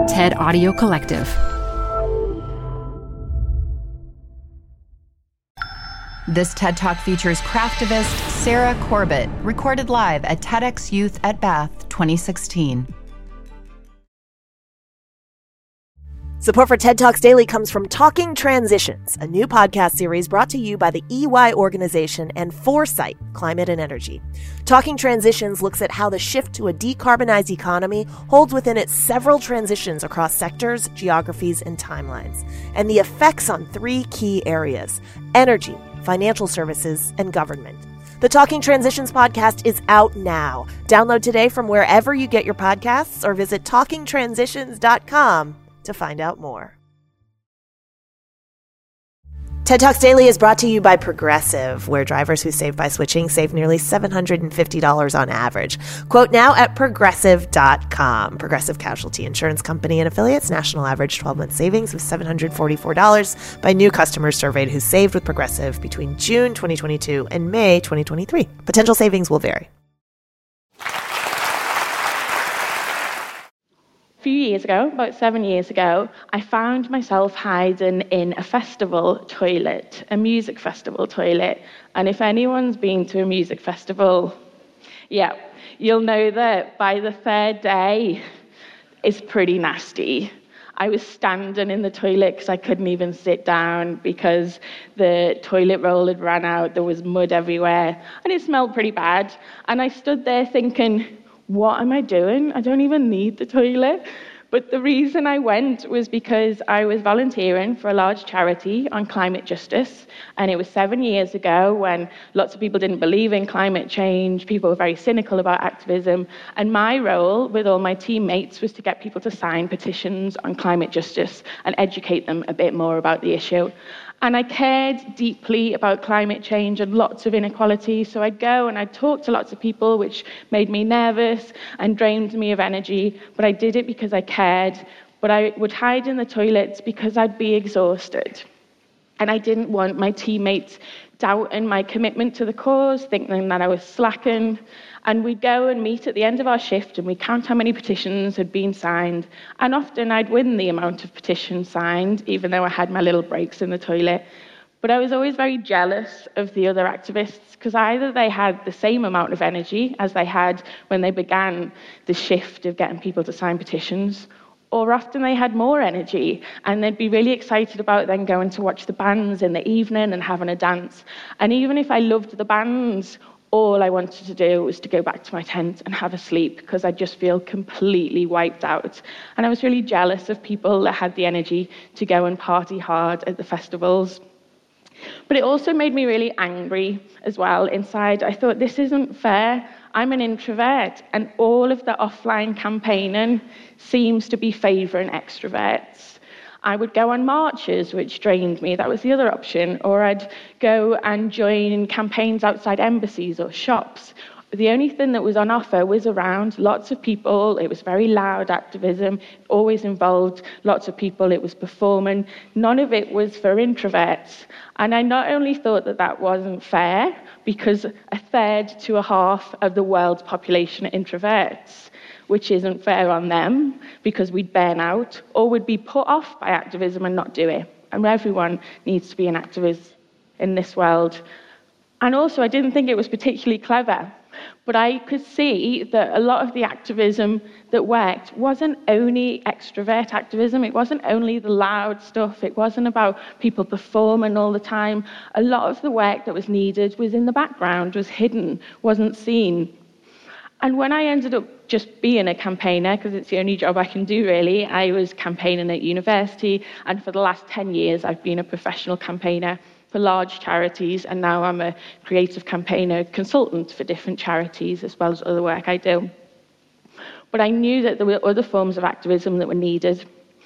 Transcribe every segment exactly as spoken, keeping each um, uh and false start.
TED Audio Collective. This TED Talk features craftivist Sarah Corbett, recorded live at TEDx Youth at Bath twenty sixteen. Support for TED Talks Daily comes from Talking Transitions, a new podcast series brought to you by the E Y organization and Foresight Climate and Energy. Talking Transitions looks at how the shift to a decarbonized economy holds within it several transitions across sectors, geographies, and timelines, and the effects on three key areas: energy, financial services, and government. The Talking Transitions podcast is out now. Download today from wherever you get your podcasts or visit talking transitions dot com to find out more. TED Talks Daily is brought to you by Progressive, where drivers who save by switching save nearly seven hundred fifty dollars on average. Quote now at progressive dot com. Progressive Casualty Insurance Company and affiliates. National average twelve-month savings of seven hundred forty-four dollars by new customers surveyed who saved with Progressive between June twenty twenty-two and May twenty twenty-three. Potential savings will vary. A few years ago, about seven years ago, I found myself hiding in a festival toilet, a music festival toilet. And if anyone's been to a music festival, yeah, you'll know that by the third day, it's pretty nasty. I was standing in the toilet because I couldn't even sit down because the toilet roll had run out, there was mud everywhere, and it smelled pretty bad. And I stood there thinking, what am I doing? I don't even need the toilet. But the reason I went was because I was volunteering for a large charity on climate justice. And it was seven years ago when lots of people didn't believe in climate change. People were very cynical about activism. And my role with all my teammates was to get people to sign petitions on climate justice and educate them a bit more about the issue. And I cared deeply about climate change and lots of inequality, so I'd go and I'd talk to lots of people, which made me nervous and drained me of energy, but I did it because I cared. But I would hide in the toilets because I'd be exhausted. And I didn't want my teammates doubting my commitment to the cause, thinking that I was slacking. And we'd go and meet at the end of our shift and we'd count how many petitions had been signed. And often I'd win the amount of petitions signed, even though I had my little breaks in the toilet. But I was always very jealous of the other activists because either they had the same amount of energy as they had when they began the shift of getting people to sign petitions, or often they had more energy and they'd be really excited about then going to watch the bands in the evening and having a dance. And even if I loved the bands, all I wanted to do was to go back to my tent and have a sleep because I just feel completely wiped out. And I was really jealous of people that had the energy to go and party hard at the festivals. But it also made me really angry as well inside. I thought, this isn't fair. I'm an introvert, and all of the offline campaigning seems to be favouring extroverts. I would go on marches, which drained me. That was the other option. Or I'd go and join campaigns outside embassies or shops. The only thing that was on offer was around lots of people. It was very loud activism, always involved lots of people. It was performing. None of it was for introverts. And I not only thought that that wasn't fair, because a third to a half of the world's population are introverts, which isn't fair on them, because we'd burn out, or would be put off by activism and not do it. And everyone needs to be an activist in this world. And also, I didn't think it was particularly clever. But I could see that a lot of the activism that worked wasn't only extrovert activism, it wasn't only the loud stuff, it wasn't about people performing all the time. A lot of the work that was needed was in the background, was hidden, wasn't seen. And when I ended up just being a campaigner, because it's the only job I can do really, I was campaigning at university, and for the last ten years I've been a professional campaigner for large charities, and now I'm a creative campaigner consultant for different charities as well as other work I do. But I knew that there were other forms of activism that were needed.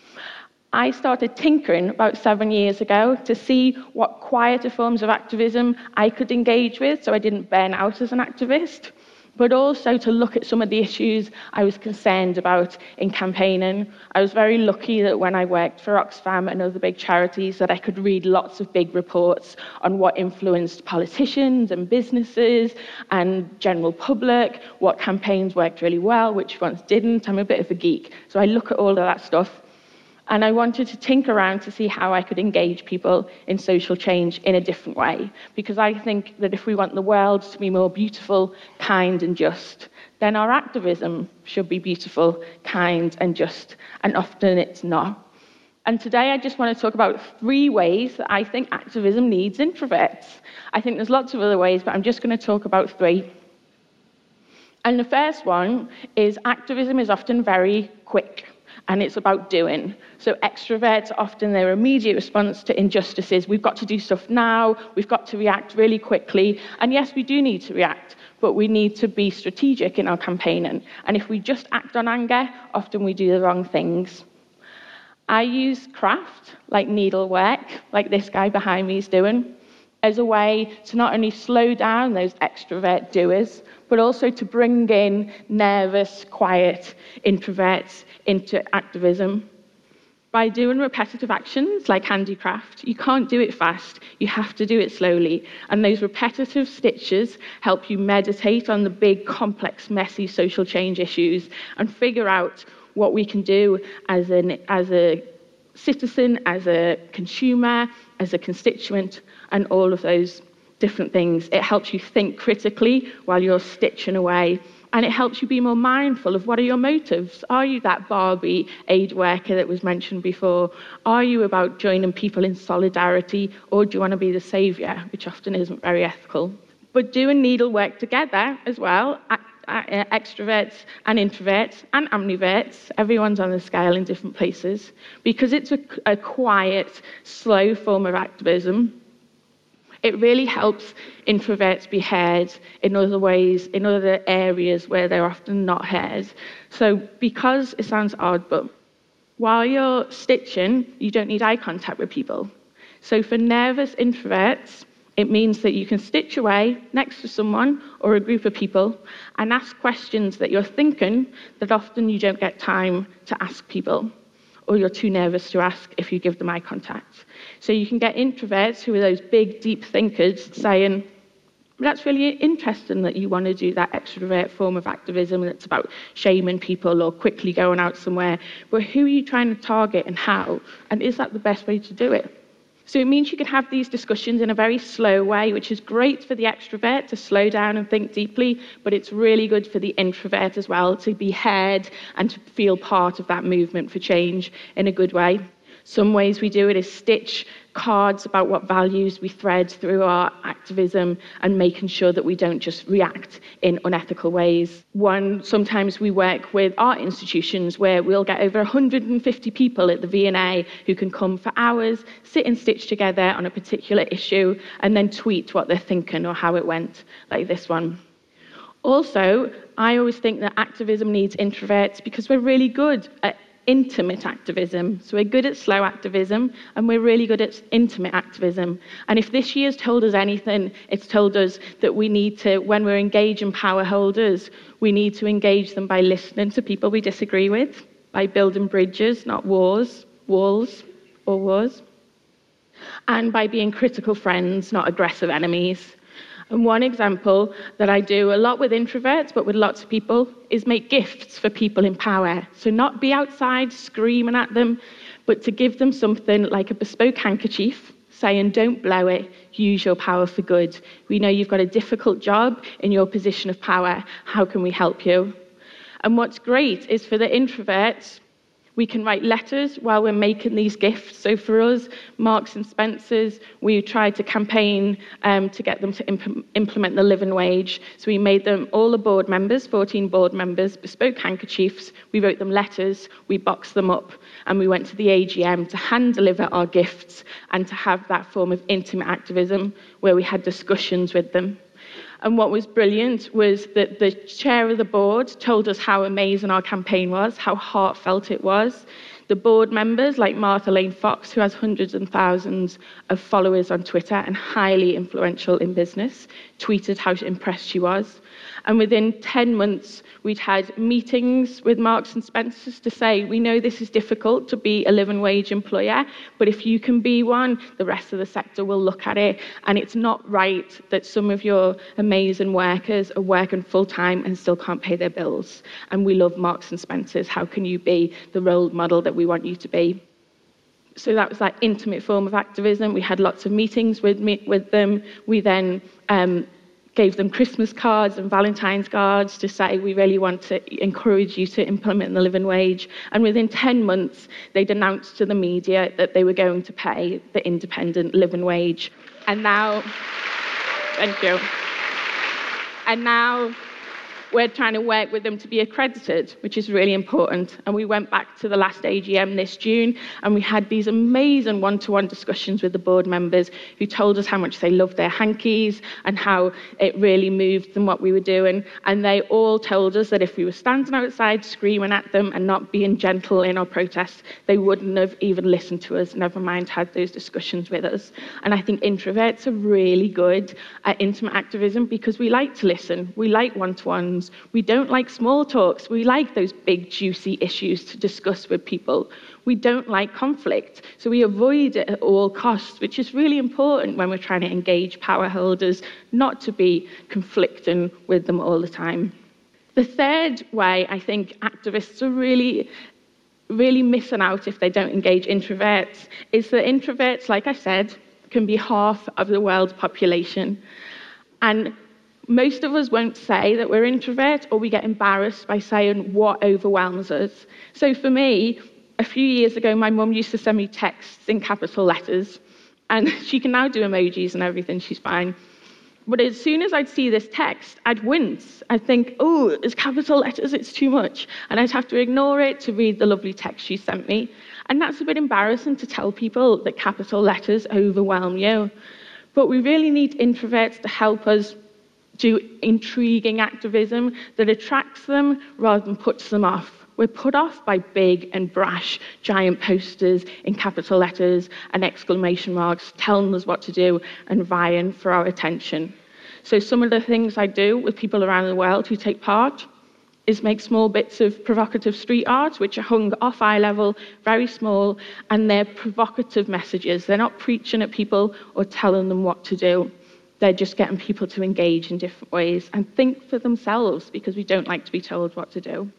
I started tinkering about seven years ago to see what quieter forms of activism I could engage with so I didn't burn out as an activist. but also to look at some of the issues I was concerned about in campaigning. I was very lucky that when I worked for Oxfam and other big charities that I could read lots of big reports on what influenced politicians and businesses and general public, what campaigns worked really well, which ones didn't. I'm a bit of a geek, so I look at all of that stuff. And I wanted to tinker around to see how I could engage people in social change in a different way. Because I think that if we want the world to be more beautiful, kind, and just, then our activism should be beautiful, kind, and just. And often it's not. And today I just want to talk about three ways that I think activism needs introverts. I think there's lots of other ways, but I'm just going to talk about three. And the first one is activism is often very quick. And it's about doing. So extroverts, often their immediate response to injustices, we've got to do stuff now, we've got to react really quickly. And yes, we do need to react, but we need to be strategic in our campaigning. And if we just act on anger, often we do the wrong things. I use craft, like needlework, like this guy behind me is doing, as a way to not only slow down those extrovert doers, but also to bring in nervous, quiet introverts into activism. By doing repetitive actions like handicraft, you can't do it fast, you have to do it slowly. And those repetitive stitches help you meditate on the big, complex, messy social change issues and figure out what we can do as, an, as a citizen, as a consumer, as a constituent, and all of those different things. It helps you think critically while you're stitching away. And it helps you be more mindful of what are your motives. Are you that Barbie aid worker that was mentioned before? Are you about joining people in solidarity, or do you want to be the saviour, which often isn't very ethical? But doing needlework together as well, extroverts and introverts and ambiverts, everyone's on the scale in different places, because it's a, a quiet, slow form of activism. It really helps introverts be heard in other ways, in other areas where they're often not heard. So because it sounds odd, but while you're stitching, you don't need eye contact with people. So for nervous introverts, it means that you can stitch away next to someone or a group of people and ask questions that you're thinking that often you don't get time to ask people, or you're too nervous to ask if you give them eye contact. So you can get introverts who are those big, deep thinkers saying, that's really interesting that you want to do that extrovert form of activism that's about shaming people or quickly going out somewhere, but who are you trying to target and how? And is that the best way to do it? So it means you can have these discussions in a very slow way, which is great for the extrovert to slow down and think deeply, but it's really good for the introvert as well to be heard and to feel part of that movement for change in a good way. Some ways we do it is stitch cards about what values we thread through our activism and making sure that we don't just react in unethical ways. One, sometimes we work with art institutions where we'll get over one hundred fifty people at the V and A who can come for hours, sit and stitch together on a particular issue, and then tweet what they're thinking or how it went, like this one. Also, I always think that activism needs introverts because we're really good at intimate activism. So we're good at slow activism and we're really good at intimate activism. And if this year's told us anything, it's told us that we need to, when we're engaging power holders, we need to engage them by listening to people we disagree with, by building bridges, not wars, walls or wars, and by being critical friends, not aggressive enemies. And one example that I do a lot with introverts, but with lots of people, is make gifts for people in power. So not be outside screaming at them, but to give them something like a bespoke handkerchief, saying, don't blow it, use your power for good. We know you've got a difficult job in your position of power. How can we help you? And what's great is for the introverts, we can write letters while we're making these gifts. So for us, Marks and Spencer's, we tried to campaign um, to get them to imp- implement the living wage. So we made them, all the board members, fourteen board members, bespoke handkerchiefs. We wrote them letters, we boxed them up, and we went to the A G M to hand deliver our gifts and to have that form of intimate activism where we had discussions with them. And what was brilliant was that the chair of the board told us how amazing our campaign was, how heartfelt it was. The board members, like Martha Lane Fox, who has hundreds and thousands of followers on Twitter and highly influential in business, tweeted how impressed she was. And within ten months, we'd had meetings with Marks and Spencer's to say, we know this is difficult to be a living wage employer, but if you can be one, the rest of the sector will look at it. And it's not right that some of your amazing workers are working full-time and still can't pay their bills. And we love Marks and Spencer's. How can you be the role model that we want you to be? So that was that intimate form of activism. We had lots of meetings with, me, with them. We then um, gave them Christmas cards and Valentine's cards to say, we really want to encourage you to implement the living wage. And within ten months, they'd announced to the media that they were going to pay the independent living wage. And now, thank you. And now we're trying to work with them to be accredited, which is really important. And we went back to the last A G M this June, and we had these amazing one-to-one discussions with the board members who told us how much they loved their hankies and how it really moved them what we were doing. And they all told us that if we were standing outside screaming at them and not being gentle in our protests, they wouldn't have even listened to us, never mind had those discussions with us. And I think introverts are really good at intimate activism because we like to listen, we like one-to-ones. We don't like small talks. We like those big, juicy issues to discuss with people. We don't like conflict, so we avoid it at all costs, which is really important when we're trying to engage power holders, not to be conflicting with them all the time. The third way I think activists are really, really missing out if they don't engage introverts is that introverts, like I said, can be half of the world's population. And most of us won't say that we're introverts, or we get embarrassed by saying what overwhelms us. So for me, a few years ago, my mum used to send me texts in capital letters, and she can now do emojis and everything, she's fine. But as soon as I'd see this text, I'd wince. I'd think, oh, it's capital letters, it's too much. And I'd have to ignore it to read the lovely text she sent me. And that's a bit embarrassing to tell people that capital letters overwhelm you. But we really need introverts to help us do intriguing activism that attracts them rather than puts them off. We're put off by big and brash giant posters in capital letters and exclamation marks telling us what to do and vying for our attention. So some of the things I do with people around the world who take part is make small bits of provocative street art, which are hung off eye level, very small, and they're provocative messages. They're not preaching at people or telling them what to do. They're just getting people to engage in different ways and think for themselves, because we don't like to be told what to do.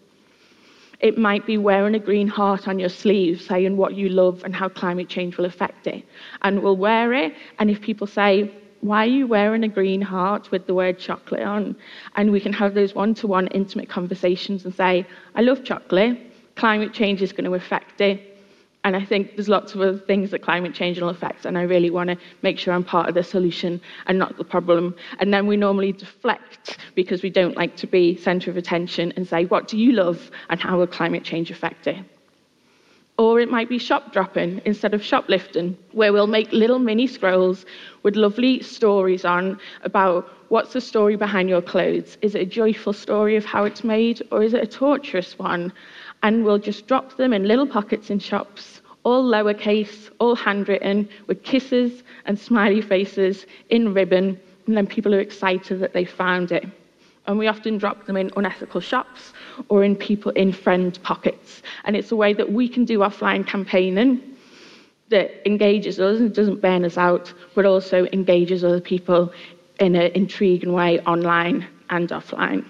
It might be wearing a green heart on your sleeve, saying what you love and how climate change will affect it. And we'll wear it, and if people say, why are you wearing a green heart with the word chocolate on? And we can have those one-to-one intimate conversations and say, I love chocolate, climate change is going to affect it. And I think there's lots of other things that climate change will affect, and I really want to make sure I'm part of the solution and not the problem. And then we normally deflect because we don't like to be centre of attention and say, what do you love and how will climate change affect it? Or it might be shop dropping instead of shoplifting, where we'll make little mini scrolls with lovely stories on about what's the story behind your clothes. Is it a joyful story of how it's made, or is it a torturous one? And we'll just drop them in little pockets in shops, all lowercase, all handwritten, with kisses and smiley faces in ribbon, and then people are excited that they found it. And we often drop them in unethical shops or in people in friend pockets. And it's a way that we can do offline campaigning that engages us and doesn't burn us out, but also engages other people in an intriguing way online and offline.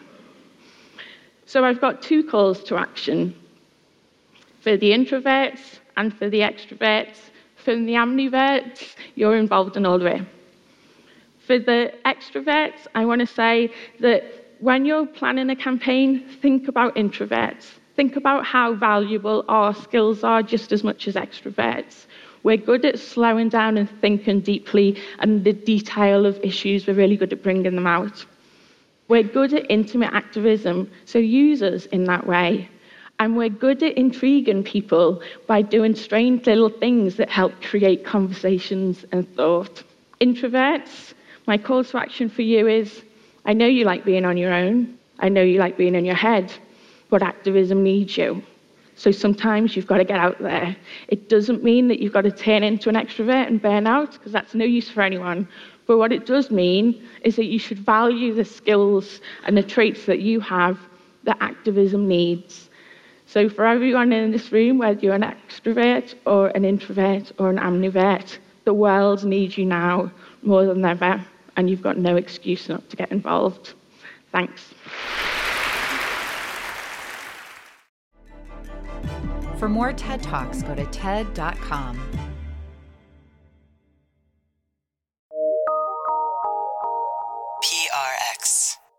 So I've got two calls to action for the introverts and for the extroverts. For the ambiverts, you're involved in all of it. For the extroverts, I want to say that when you're planning a campaign, think about introverts. Think about how valuable our skills are just as much as extroverts. We're good at slowing down and thinking deeply, and the detail of issues, we're really good at bringing them out. We're good at intimate activism, so use us in that way. And we're good at intriguing people by doing strange little things that help create conversations and thought. Introverts, my call to action for you is, I know you like being on your own. I know you like being in your head, but activism needs you. So sometimes you've got to get out there. It doesn't mean that you've got to turn into an extrovert and burn out, because that's no use for anyone. But what it does mean is that you should value the skills and the traits that you have that activism needs. So for everyone in this room, whether you're an extrovert or an introvert or an ambivert, the world needs you now more than ever, and you've got no excuse not to get involved. Thanks. For more TED Talks, go to ted dot com. P R X.